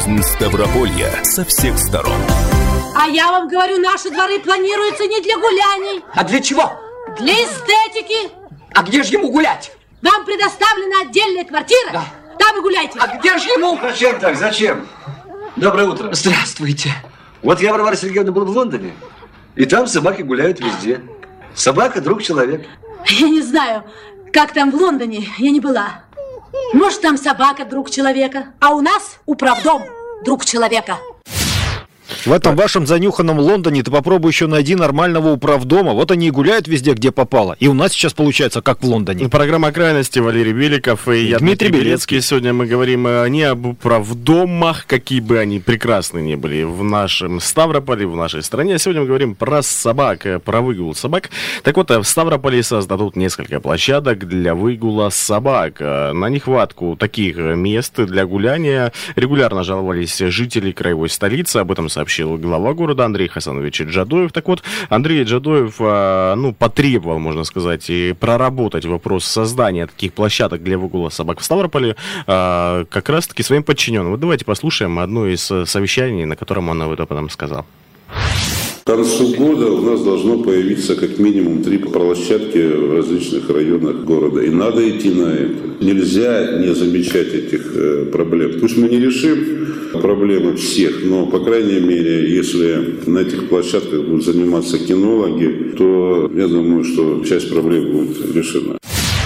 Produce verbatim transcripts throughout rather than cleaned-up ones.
жизнь Ставрополья со всех сторон. А я вам говорю, наши дворы планируются не для гуляний. А для чего? Для эстетики. А где же ему гулять? Вам предоставлена отдельная квартира. Да. Там и гуляйте. А где же ему? Зачем так? Зачем? Доброе утро. Здравствуйте. Вот я, Варвара Сергеевна, был в Лондоне, и там собаки гуляют везде. Собака – друг человека. Я не знаю, как там в Лондоне, я не была. Может, там собака друг человека, а у нас управдом друг человека. В этом вашем занюханном Лондоне ты попробуй еще найди нормального управдома. Вот они и гуляют везде, где попало. И у нас сейчас получается, как в Лондоне. Программа «Крайности», Валерий Беликов и я, Дмитрий Белецкий. Сегодня мы говорим не об управдомах, какие бы они прекрасны ни были в нашем Ставрополе, в нашей стране. Сегодня мы говорим про собак, про выгул собак. Так вот, в Ставрополе создадут несколько площадок для выгула собак. На нехватку таких мест для гуляния регулярно жаловались жители краевой столицы. Об этом сообщил глава города Андрей Хасанович Джадоев. Так вот, Андрей Джадоев, ну, потребовал, можно сказать, и проработать вопрос создания таких площадок для выгула собак в Ставрополе как раз-таки своим подчиненным. Вот давайте послушаем одно из совещаний, на котором он об этом сказал. К концу года у нас должно появиться как минимум три площадки в различных районах города. И надо идти на это. Нельзя не замечать этих э, проблем. Пусть мы не решим проблемы всех, но, по крайней мере, если на этих площадках будут заниматься кинологи, то я думаю, что часть проблем будет решена.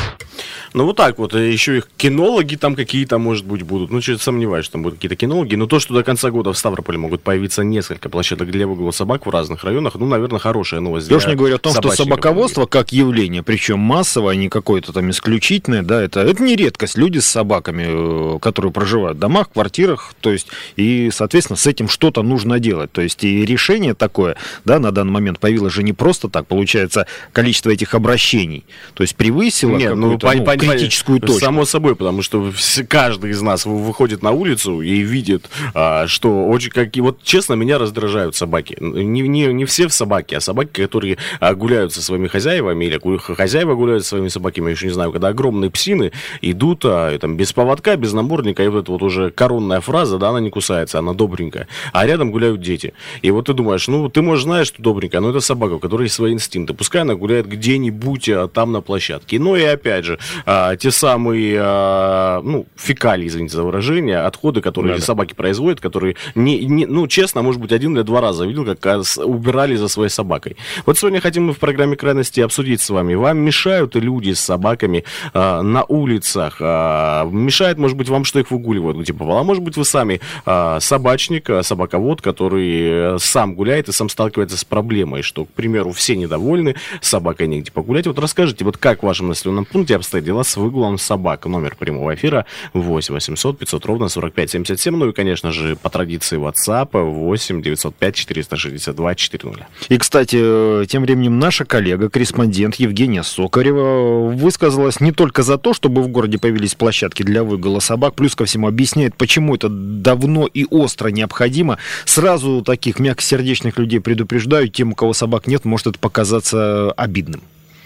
Ну, вот так вот. Еще их кинологи там какие-то, может быть, будут. Ну, что-то сомневаюсь, что там будут какие-то кинологи. Но то, что до конца года в Ставрополе могут появиться несколько площадок для выгула собак в разных районах, ну, наверное, хорошая новость. Я уж не говорю о том, что собаководство как явление, причем массовое, а не какое-то там исключительное, да, это, это не редкость. Люди с собаками, которые проживают в домах, квартирах, то есть, и, соответственно, с этим что-то нужно делать. То есть, и решение такое, да, на данный момент появилось же не просто так. Получается, количество этих обращений, то есть, превысило Нет, какую-то, ну, ну, критическую точку. Само собой, потому что каждый из нас выходит на улицу и видит, что очень какие... Вот честно, меня раздражают собаки. Не, не, не все собаки, а собаки, которые гуляют со своими хозяевами, или хозяева гуляют со своими собаками, я еще не знаю, когда огромные псины идут там, без поводка, без намордника, и вот эта вот уже коронная фраза, да, она не кусается, она добренькая, а рядом гуляют дети. И вот ты думаешь, ну, ты, может, знаешь, что добренькая, но это собака, у которой есть свои инстинкты. Пускай она гуляет где-нибудь там на площадке. Но и опять же, А, те самые, а, ну, фекалии, извините за выражение, отходы, которые да, собаки производят, которые, не, не, ну, честно, может быть, один или два раза видел, как убирали за своей собакой. Вот сегодня хотим мы в программе «Крайности» обсудить с вами. Вам мешают люди с собаками а, на улицах? А, мешает, может быть, вам, что их выгуливают где попало? А может быть, вы сами а, собачник, собаковод, который сам гуляет и сам сталкивается с проблемой, что, к примеру, все недовольны, с собакой негде погулять. Вот расскажите, вот как в вашем населенном пункте обстоят дела с выгулом собак? Номер прямого эфира восемь восемьсот пятьсот ровно сорок пять семьдесят семь. Ну и, конечно же, по традиции WhatsApp восемь девятьсот пять четыреста шестьдесят два четыреста. И, кстати, тем временем наша коллега, корреспондент Евгения Сокарева высказалась не только за то, чтобы в городе появились площадки для выгула собак, плюс ко всему объясняет, почему это давно и остро необходимо. Сразу таких мягкосердечных людей предупреждаю, тем, у кого собак нет, может это показаться обидным.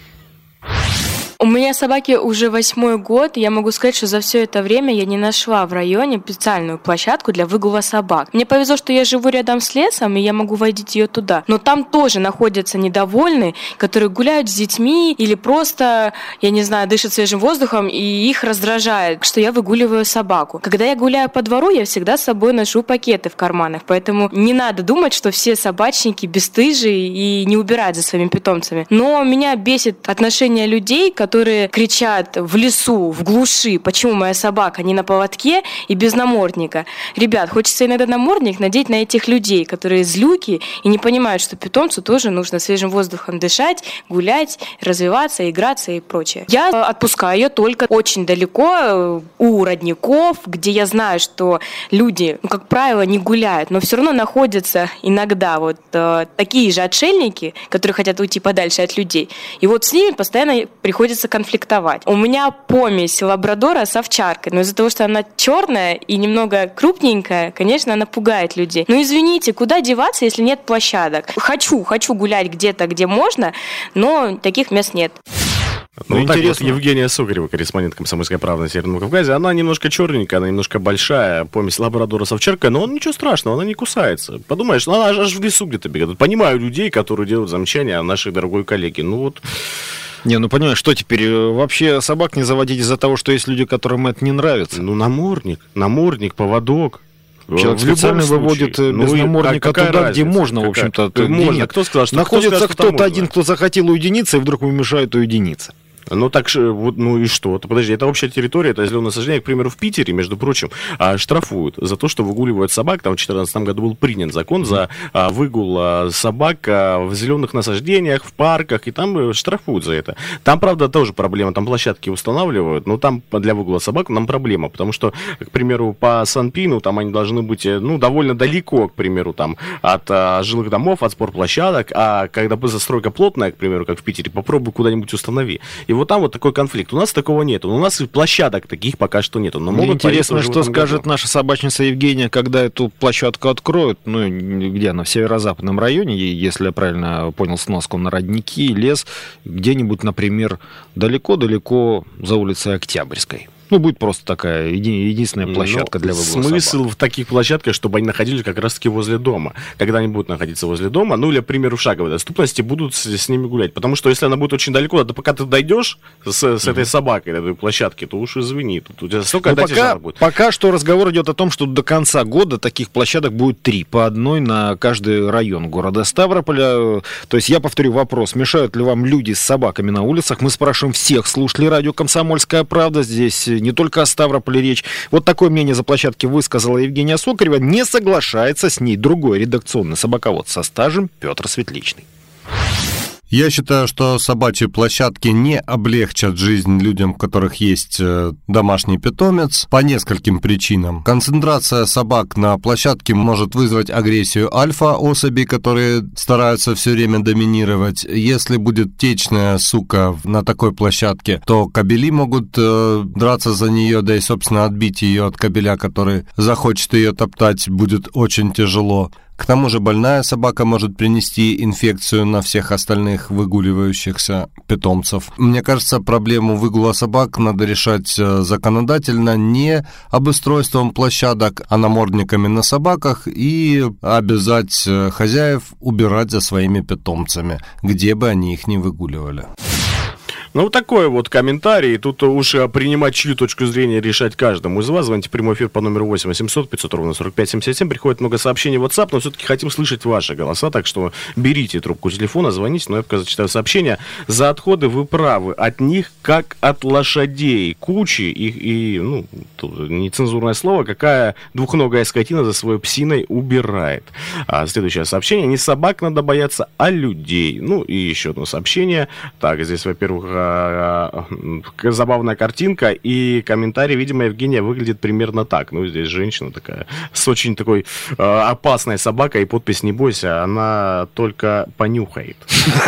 У меня собаки уже восьмой год, и я могу сказать, что за все это время я не нашла в районе специальную площадку для выгула собак. Мне повезло, что я живу рядом с лесом, и я могу водить ее туда. Но там тоже находятся недовольные, которые гуляют с детьми или просто, я не знаю, дышат свежим воздухом, и их раздражает, что я выгуливаю собаку. Когда я гуляю по двору, я всегда с собой ношу пакеты в карманах, поэтому не надо думать, что все собачники бесстыжие и не убирают за своими питомцами. Но меня бесит отношение людей, которые которые кричат в лесу, в глуши, почему моя собака не на поводке и без намордника. Ребят, хочется иногда намордник надеть на этих людей, которые злюки и не понимают, что питомцу тоже нужно свежим воздухом дышать, гулять, развиваться, играться и прочее. Я отпускаю ее только очень далеко, у родников, где я знаю, что люди, ну, как правило, не гуляют, но все равно находятся иногда вот э, такие же отшельники, которые хотят уйти подальше от людей. И вот с ними постоянно приходится конфликтовать. У меня помесь лабрадора с овчаркой, но из-за того, что она черная и немного крупненькая, конечно, она пугает людей. Ну, извините, куда деваться, если нет площадок? Хочу, хочу гулять где-то, где можно, но таких мест нет. Ну, Ну, так интересно. вот, Евгения Сокарева, корреспондент «Комсомольской правды» на Северном Кавказе, она немножко черненькая, она немножко большая, помесь лабрадора с овчаркой, но ничего страшного, она не кусается. Подумаешь, ну, она аж, аж в лесу где-то бегает. Понимаю людей, которые делают замечания о нашей дорогой коллеге. Ну вот... Не, ну понимаешь, что теперь? Вообще собак не заводить из-за того, что есть люди, которым это не нравится. Ну, намордник, намордник, поводок. Человек В любом специально случае. выводит Ну, без и намордника какая туда, где разница? можно, в Какая? общем-то. Где где можно. нет. Кто сказал, что Находится кто, сказал, кто-то что один, можно? кто захотел уединиться, и вдруг ему мешают уединиться. Ну так же, вот, ну и что? То, подожди, это общая территория, это зеленое насаждение. К примеру, в Питере, между прочим, а, штрафуют за то, что выгуливают собак. Там в две тысячи четырнадцатом году был принят закон за а, выгул а, собак а, в зеленых насаждениях, в парках, и там э, штрафуют за это. Там, правда, тоже проблема. Там площадки устанавливают, но там для выгула собак нам проблема, потому что, к примеру, по Санпину там они должны быть, э, ну, довольно далеко, к примеру, там, от а, жилых домов, от спортплощадок, а когда застройка плотная, к примеру, как в Питере, попробуй куда-нибудь установи. И вот там вот такой конфликт. У нас такого нету. У нас и площадок таких пока что нету. Но Мне могут интересно, появиться уже в что этом скажет году. наша собачница Евгения, когда эту площадку откроют, ну, где она, в северо-западном районе, и, если я правильно понял сноску, на родники, лес, где-нибудь, например, далеко-далеко за улицей Октябрьской. Ну, будет просто такая еди- единственная площадка Но для выгула смысл собак. в таких площадках, чтобы они находились как раз-таки возле дома. Когда они будут находиться возле дома, ну или, к примеру, в шаговой доступности, будут с, с ними гулять. Потому что если она будет очень далеко, да пока ты дойдешь с, с этой собакой до этой площадки, то уж извини. Тут у тебя столько Ну, опять пока, жалоб будет. пока что разговор идет о том, что до конца года таких площадок будет три, по одной на каждый район города Ставрополя. То есть я повторю вопрос, мешают ли вам люди с собаками на улицах? Мы спрашиваем всех слушателей радио «Комсомольская правда». Здесь не только о Ставрополе речь. Вот такое мнение за площадки высказала Евгения Сокарева. Не соглашается с ней другой редакционный собаковод со стажем Петр Светличный. Я считаю, что собачьи площадки не облегчат жизнь людям, у которых есть э, домашний питомец, по нескольким причинам. Концентрация собак на площадке может вызвать агрессию альфа-особей, которые стараются все время доминировать. Если будет течная сука на такой площадке, то кобели могут э, драться за нее, да и, собственно, отбить ее от кобеля, который захочет ее топтать, будет очень тяжело. К тому же больная собака может принести инфекцию на всех остальных выгуливающихся питомцев. Мне кажется, проблему выгула собак надо решать законодательно, не обустройством площадок, а намордниками на собаках, и обязать хозяев убирать за своими питомцами, где бы они их ни выгуливали. Ну, вот такой вот комментарий. Тут уж принимать чью точку зрения решать каждому из вас. Звоните в прямой эфир по номеру восемь восемьсот пятьсот ровно сорок пять семьдесят семь. Приходит много сообщений в WhatsApp, но все-таки хотим слышать ваши голоса, так что берите трубку телефона, звоните, но я пока зачитаю сообщения. За отходы вы правы. От них, как от лошадей. Кучи и, и ну, тут нецензурное слово, какая двухногая скотина за своей псиной убирает. А следующее сообщение. Не собак надо бояться, а людей. Ну, и еще одно сообщение. Так, здесь, во-первых, забавная картинка и комментарий, видимо, Евгения выглядит примерно так. Ну, здесь женщина такая с очень такой э, опасной собакой, и подпись «Не бойся», она только понюхает.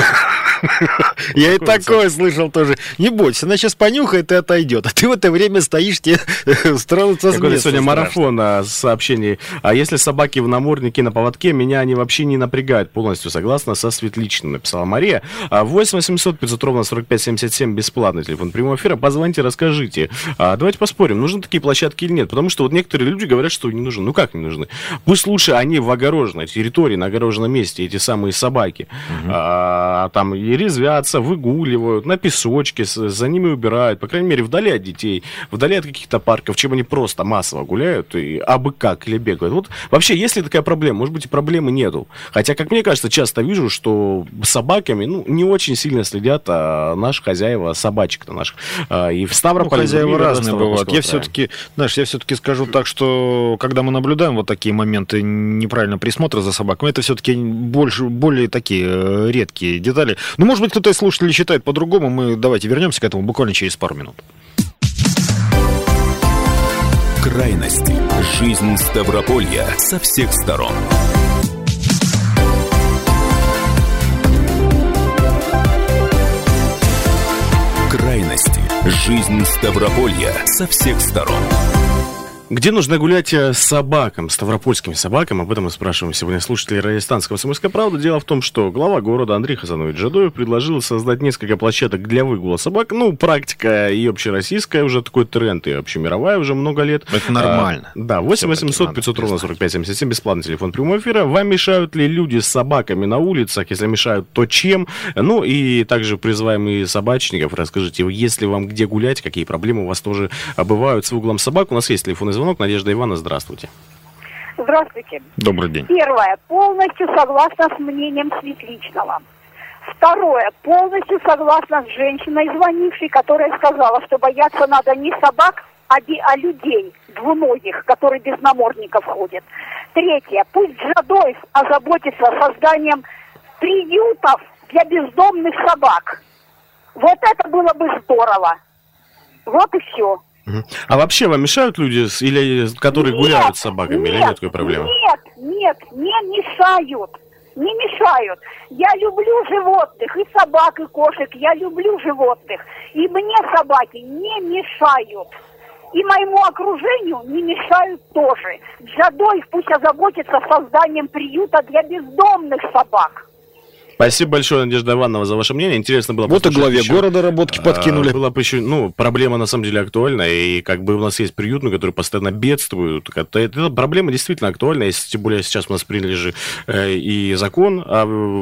Я и такое слышал тоже. Не бойся, она сейчас понюхает и отойдет. А ты в это время стоишь, тебе строится с Какой места сегодня страшно. марафон а, сообщений. А если собаки в наморднике на поводке, меня они вообще не напрягают полностью. Согласна со Светличным, написала Мария. А восемь восемьсот пятьсот ровно сорок пять семьдесят семь, бесплатный телефон прямого эфира. Позвоните, расскажите. А, давайте поспорим, нужны такие площадки или нет. Потому что вот некоторые люди говорят, что не нужны. Ну как не нужны? Пусть лучше они в огороженной территории, на огороженном месте, эти самые собаки. Угу. А, там и резвятся, выгуливают, на песочке, за ними убирают, по крайней мере, вдали от детей, вдали от каких-то парков, чем они просто массово гуляют и абы как или бегают. Вот вообще, есть ли такая проблема? Может быть, и проблемы нету. Хотя, как мне кажется, часто вижу, что собаками, ну, не очень сильно следят а, наши хозяева собачек-то наших. А, и в Ставрополе... Ну, хозяева разные бывают. Я края. все-таки, знаешь, я все-таки скажу так, что когда мы наблюдаем вот такие моменты неправильного присмотра за собаками, это все-таки больше, более такие редкие детали. Ну, может быть, кто-то из слушателей считает по-другому. Мы давайте вернемся к этому буквально через пару минут. Крайности. Жизнь Ставрополья со всех сторон. Крайности. Жизнь Ставрополья со всех сторон. Где нужно гулять с собакам, ставропольским собакам? Об этом мы спрашиваем сегодня слушателей радиостанции «Комсомольская правда». Дело в том, что глава города Андрей Хасанович Жадоев предложил создать несколько площадок для выгула собак. Ну, практика и общероссийская, уже такой тренд, и общемировая уже много лет. Это нормально. А, да, восемь восемьсот пятьсот ровно сорок пять семьдесят семь, бесплатный телефон прямого эфира. Вам мешают ли люди с собаками на улицах? Если мешают, то чем? Ну, и также призываем и собачников. Расскажите, если вам где гулять, какие проблемы у вас тоже бывают с выгулом собак. У нас есть телефонный звонок. Надежда Ивановна, здравствуйте. Здравствуйте. Добрый день. Первое. Полностью согласна с мнением Светличного. Второе. Полностью согласна с женщиной, звонившей, которая сказала, что бояться надо не собак, а, би- а людей, двуногих, которые без намордников ходят. Третье. Пусть Жадоев озаботится созданием приютов для бездомных собак. Вот это было бы здорово. Вот и все. А вообще вам мешают люди, или, которые нет, гуляют с собаками, нет, или нет такой проблемы? Нет, нет, не мешают, не мешают. Я люблю животных, и собак, и кошек, я люблю животных. И мне собаки не мешают. И моему окружению не мешают тоже. Жадоев пусть озаботится созданием приюта для бездомных собак. Спасибо большое, Надежда Ивановна, за ваше мнение. Интересно было Вот и главе еще, города работки подкинули. А, была бы еще, ну, проблема на самом деле актуальна, и как бы у нас есть приютные, которые постоянно бедствуют. Это, это проблема действительно актуальна, если, тем более сейчас у нас приняли же э, и закон о,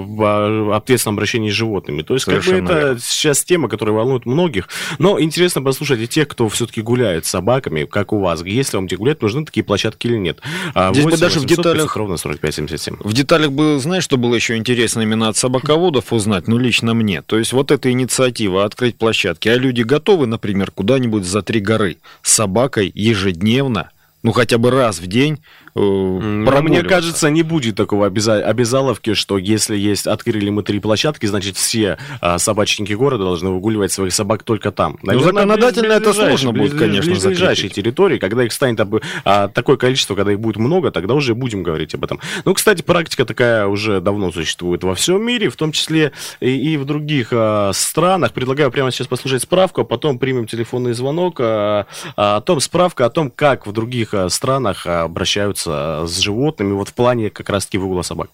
о ответственном обращении с животными. То есть, совершенно как бы это верно. Сейчас тема, которая волнует многих. Но интересно послушать и тех, кто все-таки гуляет с собаками, как у вас. Если вам где гулять, нужны такие площадки или нет. Здесь бы даже в деталях... Ровно сорок пять семьдесят семь. В деталях бы, знаешь, что было еще интересно именно от собаководов узнать, ну, лично мне. То есть вот эта инициатива открыть площадки, а люди готовы, например, куда-нибудь за три горы с собакой ежедневно, ну, хотя бы раз в день э, мне кажется, не будет такого обяза- обязаловки, что если есть, открыли мы три площадки, значит, все а, собачники города должны выгуливать своих собак только там. Наверное, ну, законодательно это сложно будет, конечно, в ближайшей территории, когда их станет об, а, такое количество, когда их будет много, тогда уже будем говорить об этом. Ну, кстати, практика такая уже давно существует во всем мире, в том числе и, и в других а, странах. Предлагаю прямо сейчас послушать справку, а потом примем телефонный звонок а, а, о том, справка о том, как в других а, странах а, обращаются с животными, вот в плане как раз-таки выгула собак.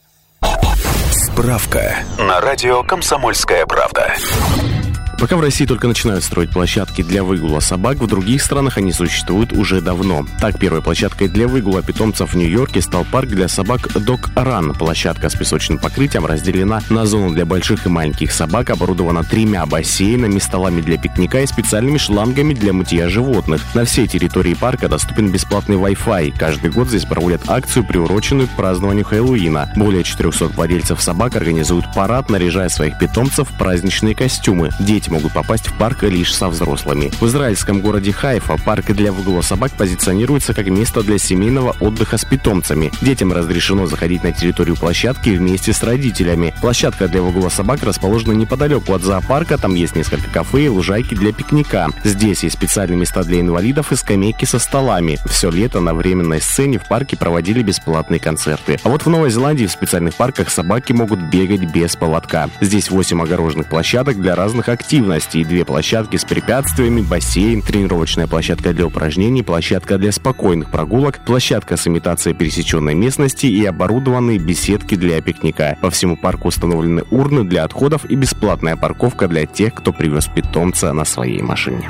Справка на радио «Комсомольская правда». Пока в России только начинают строить площадки для выгула собак, в других странах они существуют уже давно. Так, первой площадкой для выгула питомцев в Нью-Йорке стал парк для собак Dog Run. Площадка с песочным покрытием разделена на зону для больших и маленьких собак, оборудована тремя бассейнами, столами для пикника и специальными шлангами для мытья животных. На всей территории парка доступен бесплатный Wi-Fi. Каждый год здесь проводят акцию, приуроченную к празднованию Хэллоуина. Более четырехсот владельцев собак организуют парад, наряжая своих питомцев в праздничные костюмы. Дети могут попасть в парк лишь со взрослыми. В израильском городе Хайфа парк для выгула собак позиционируется как место для семейного отдыха с питомцами. Детям разрешено заходить на территорию площадки вместе с родителями. Площадка для выгула собак расположена неподалеку от зоопарка, там есть несколько кафе и лужайки для пикника. Здесь есть специальные места для инвалидов и скамейки со столами. Все лето на временной сцене в парке проводили бесплатные концерты. А вот в Новой Зеландии в специальных парках собаки могут бегать без поводка. Здесь восемь огороженных площадок для разных активностей. И две площадки с препятствиями, бассейн, тренировочная площадка для упражнений, площадка для спокойных прогулок, площадка с имитацией пересеченной местности и оборудованные беседки для пикника. По всему парку установлены урны для отходов и бесплатная парковка для тех, кто привез питомца на своей машине.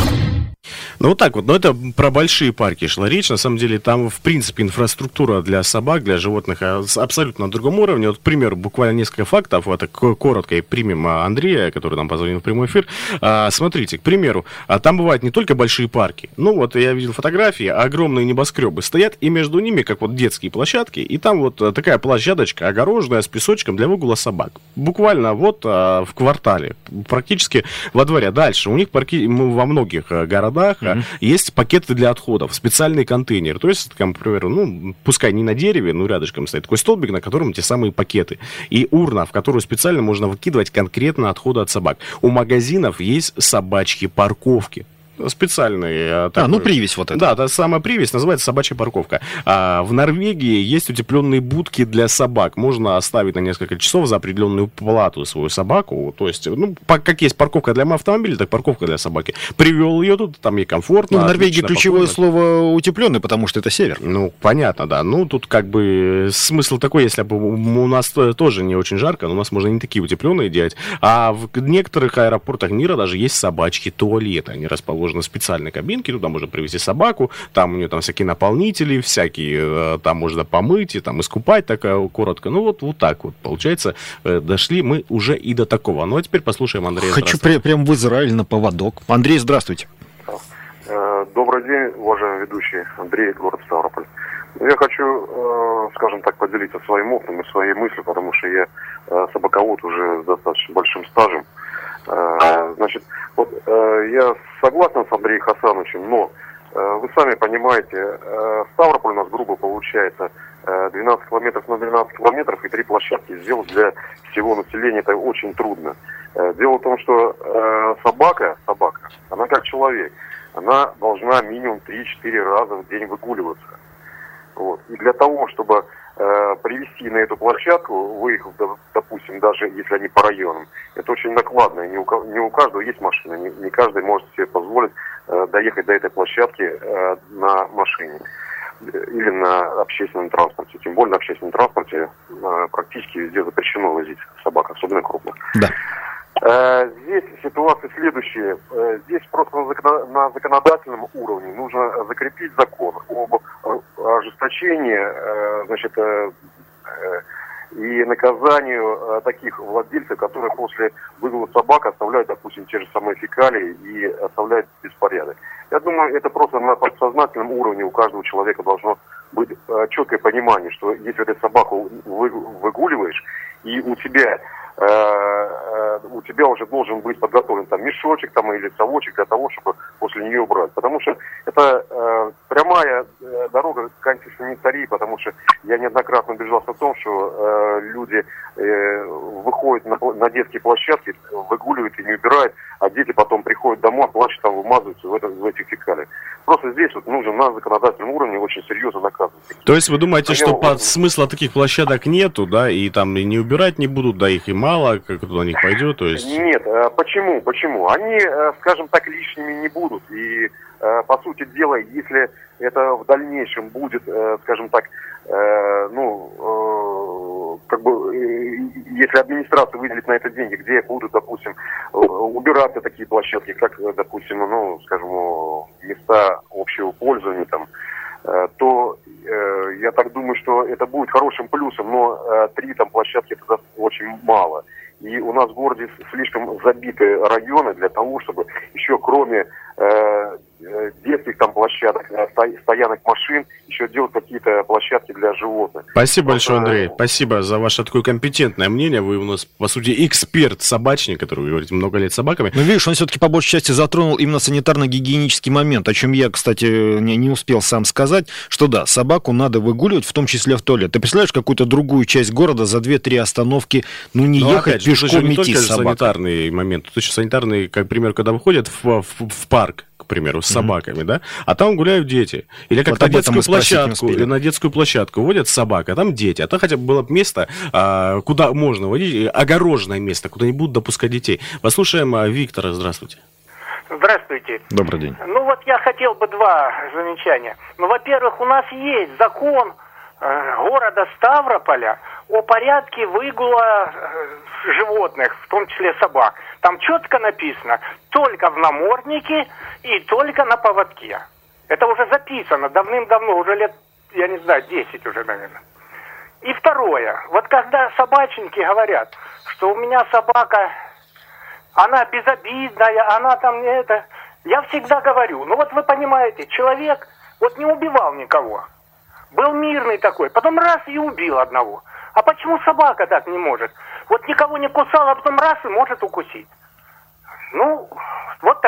Ну, вот так вот. Но это про большие парки шла речь. На самом деле, там, в принципе, инфраструктура для собак, для животных абсолютно на другом уровне. Вот, к примеру, буквально несколько фактов. Вот так коротко и примем Андрея, который нам позвонил в прямой эфир. А, смотрите, к примеру, там бывают не только большие парки. Ну, вот я видел фотографии, огромные небоскребы стоят, и между ними, как вот детские площадки, и там вот такая площадочка огороженная с песочком для выгула собак. Буквально вот а, в квартале, практически во дворе. Дальше у них парки во многих городах mm-hmm. есть пакеты для отходов, специальный контейнер. То есть, там, например, ну, пускай не на дереве, но рядышком стоит такой столбик, на котором те самые пакеты. И урна, в которую специально можно выкидывать конкретно отходы от собак. У магазинов есть собачьи парковки. специальный... А, такой, ну привязь вот это. Да, та самая привязь называется собачья парковка. А в Норвегии есть утепленные будки для собак. Можно оставить на несколько часов за определенную плату свою собаку. То есть, ну, как есть парковка для автомобиля, так парковка для собаки. Привел ее тут, там ей комфортно. Ну, в Норвегии отлично, ключевое спокойно. слово утепленный, потому что это север. Ну, понятно, да. Ну, тут как бы смысл такой, если бы у нас тоже не очень жарко, но у нас можно не такие утепленные делать. А в некоторых аэропортах мира даже есть собачьи туалеты. Они расположены в специальной кабинке, туда можно привезти собаку, там у нее там всякие наполнители, всякие, там можно помыть и там искупать, такая коротко. Ну, вот, вот так вот, получается, дошли мы уже и до такого. Ну, а теперь послушаем Андрея. Хочу прям, прям в Израиль на поводок. Андрей, здравствуйте. Добрый день, уважаемый ведущий Андрей, город Ставрополь. Я хочу, скажем так, поделиться своим опытом и своей мыслью, потому что я собаковод уже с достаточно большим стажем. Значит, вот я согласен с Андреем Хасановичем, но вы сами понимаете, Ставрополь у нас грубо получается двенадцать километров на двенадцать километров и три площадки сделать для всего населения, это очень трудно. Дело в том, что собака, собака, она как человек, она должна минимум три-четыре раза в день выгуливаться. Вот. И для того, чтобы э, привести на эту площадку, выехав, допустим, даже если они по районам, это очень накладно. Не у, не у каждого есть машина, не, не каждый может себе позволить э, доехать до этой площадки э, на машине или на общественном транспорте. Тем более на общественном транспорте э, практически везде запрещено возить собак, особенно крупных. Да. Здесь ситуация следующая. Здесь просто на законодательном уровне нужно закрепить закон об ожесточении, значит, и наказанию таких владельцев, которые после выгула собак оставляют, допустим, те же самые фекалии и оставляют беспорядок. Я думаю, это просто на подсознательном уровне у каждого человека должно быть четкое понимание, что если ты собаку выгуливаешь, и у тебя у тебя уже должен быть подготовлен там мешочек там или совочек для того, чтобы после нее убрать. Потому что это э, прямая э, дорога к антисанитарии, потому что я неоднократно убеждался в том, что э, люди э, выходят на, на детские площадки, выгуливают и не убирают, а дети потом приходят домой, плачут, там вымазываются в, это, в этих фекалиях. Просто здесь вот нужно на законодательном уровне очень серьезно наказывать. То есть вы думаете, а что я... под... смысла таких площадок нету, да, и там и не убирать не будут, да, их и мало, как туда них пойдет, то есть... Нет, почему, почему? Они, скажем так, лишними не будут, и, по сути дела, если это в дальнейшем будет, скажем так, ну, как бы, если администрация выделит на это деньги, где будут, допустим, убираться такие площадки, как, допустим, ну, скажем, места общего пользования, там, то э, я так думаю, что это будет хорошим плюсом, но э, три там площадки это очень мало. И у нас в городе слишком забиты районы для того, чтобы еще кроме э, детских там площадок, стоянок машин, еще делать какие-то площадки для животных. Спасибо большое, Андрей. Спасибо за ваше такое компетентное мнение. Вы у нас, по сути, эксперт-собачник, который, вы говорите, много лет с собаками. Ну, видишь, он все-таки по большей части затронул именно санитарно-гигиенический момент, о чем я, кстати, не, не успел сам сказать, что да, собаку надо выгуливать, в том числе в туалет. Ты представляешь, какую-то другую часть города за две-три остановки, ну, не Но ехать опять же, пешком, не идти с собакой. Санитарный момент. Тут еще санитарный, как пример, когда выходят в, в, в парк, к примеру, с собаками, mm-hmm. да, а там гуляют дети. Или как вот на детскую площадку, или на детскую площадку водят собак, а там дети. А там хотя бы было бы место, а, куда можно водить, огороженное место, куда не будут допускать детей. Послушаем а, Виктора, здравствуйте. Здравствуйте. Добрый день. Ну вот я хотел бы два замечания. Ну, во-первых, у нас есть закон э, города Ставрополя о порядке выгула э, животных, в том числе собак. Там четко написано, только в наморднике и только на поводке. Это уже записано давным-давно, уже лет, я не знаю, десять уже, наверное. И второе, вот когда собачники говорят, что у меня собака, она безобидная, она там не это, я всегда говорю, ну вот вы понимаете, человек вот не убивал никого, был мирный такой, потом раз и убил одного. А почему собака так не может? Вот никого не кусала, а потом раз и может укусить. Ну, вот такой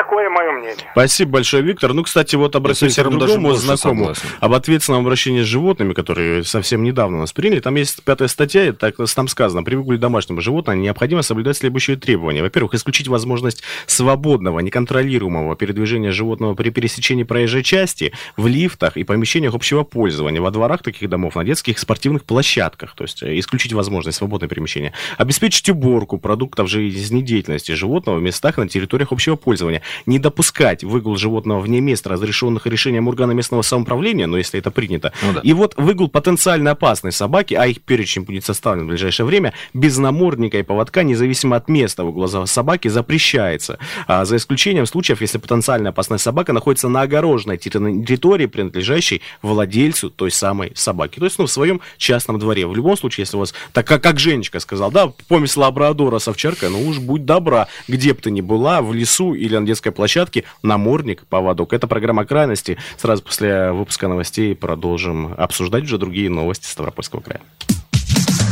такое мое мнение. Спасибо большое, Виктор. Ну, кстати, вот обратимся к другому знакомому об ответственном обращении с животными, которые совсем недавно у нас приняли. Там есть пятая статья, и так, там сказано, при выгуле домашнего животного необходимо соблюдать следующие требования. Во-первых, исключить возможность свободного, неконтролируемого передвижения животного при пересечении проезжей части, в лифтах и помещениях общего пользования, во дворах таких домов, на детских спортивных площадках. То есть исключить возможность свободного перемещения. Обеспечить уборку продуктов жизнедеятельности животного в местах на территориях общего пользования. Не допускать выгул животного вне мест, разрешенных решением органа местного самоуправления, но если это принято. Ну, да. И вот выгул потенциально опасной собаки, а их перечень будет составлен в ближайшее время, без намордника и поводка, независимо от места выгула собаки, запрещается. А за исключением случаев, если потенциально опасная собака находится на огороженной территории, принадлежащей владельцу той самой собаки. То есть, ну, в своем частном дворе. В любом случае, если у вас, так как, как Женечка сказал, да, помесь лабрадора с овчаркой, ну уж будь добра, где бы ты ни была, в лесу или на детской площадке, намордник, поводок. Это программа «Крайности». Сразу после выпуска новостей продолжим обсуждать уже другие новости Ставропольского края.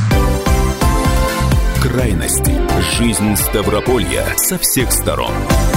Крайности. Жизнь Ставрополья со всех сторон.